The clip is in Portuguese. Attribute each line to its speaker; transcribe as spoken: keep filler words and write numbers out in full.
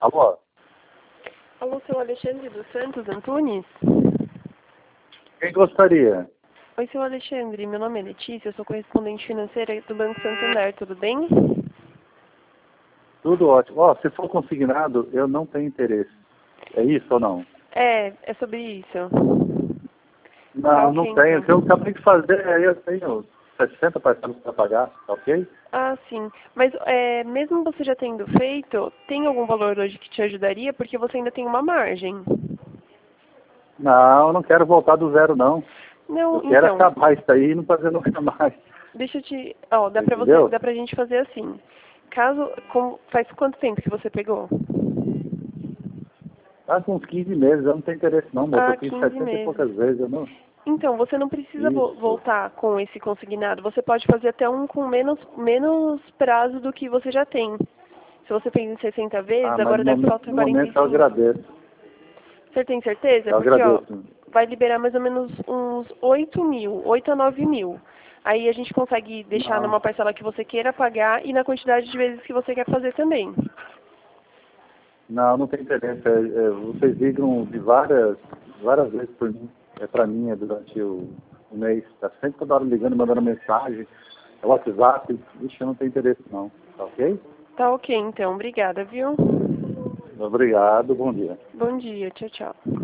Speaker 1: Alô?
Speaker 2: Alô, seu Alexandre dos Santos Antunes?
Speaker 1: Quem gostaria?
Speaker 2: Oi, seu Alexandre, meu nome é Letícia, eu sou correspondente financeira do Banco Santander, tudo bem?
Speaker 1: Tudo ótimo. Ó, se for consignado, eu não tenho interesse. É isso ou não?
Speaker 2: É, é sobre isso.
Speaker 1: Não,
Speaker 2: Tá
Speaker 1: não
Speaker 2: ok,
Speaker 1: tenho. O que eu
Speaker 2: então.
Speaker 1: acabei de fazer, aí eu tenho sessenta parcelas para pagar, tá ok?
Speaker 2: Ah, sim. Mas é, mesmo você já tendo feito, tem algum valor hoje que te ajudaria? Porque você ainda tem uma margem.
Speaker 1: Não, eu não quero voltar do zero, não.
Speaker 2: Não,
Speaker 1: Eu quero
Speaker 2: então,
Speaker 1: acabar isso aí e não fazer nunca mais.
Speaker 2: deixa eu te... Ó, dá pra você,
Speaker 1: Entendeu?
Speaker 2: dá pra gente fazer assim. Caso, como, faz quanto tempo que você pegou?
Speaker 1: Faz uns quinze meses, eu não tenho interesse não, moço.
Speaker 2: Ah,
Speaker 1: Eu fiz
Speaker 2: quinze
Speaker 1: setenta e
Speaker 2: meses.
Speaker 1: poucas vezes, eu não...
Speaker 2: Então, você não precisa vo-
Speaker 1: Isso.
Speaker 2: voltar com esse consignado. Você pode fazer até um com menos, menos prazo do que você já tem. Se você fez em sessenta vezes,
Speaker 1: Ah, mas
Speaker 2: agora
Speaker 1: no
Speaker 2: deve
Speaker 1: momento,
Speaker 2: faltar
Speaker 1: no
Speaker 2: quarenta
Speaker 1: momento
Speaker 2: e
Speaker 1: eu
Speaker 2: cinco.
Speaker 1: agradeço.
Speaker 2: Você tem certeza?
Speaker 1: Eu
Speaker 2: Porque, ó,
Speaker 1: agradeço.
Speaker 2: vai liberar mais ou menos uns oito mil, oito a nove mil. Aí a gente consegue deixar
Speaker 1: Não.
Speaker 2: numa parcela que você queira pagar e na quantidade de vezes que você quer fazer também.
Speaker 1: Não, não tem interesse. É, é, vocês ligam de várias, várias vezes por mim. É para mim, é durante o, o mês. Tá sempre toda hora ligando, mandando mensagem. É WhatsApp. Ixi, eu não tenho interesse não. Tá ok?
Speaker 2: Tá ok, então. Obrigada, viu?
Speaker 1: Obrigado, bom dia.
Speaker 2: Bom dia. Tchau, tchau.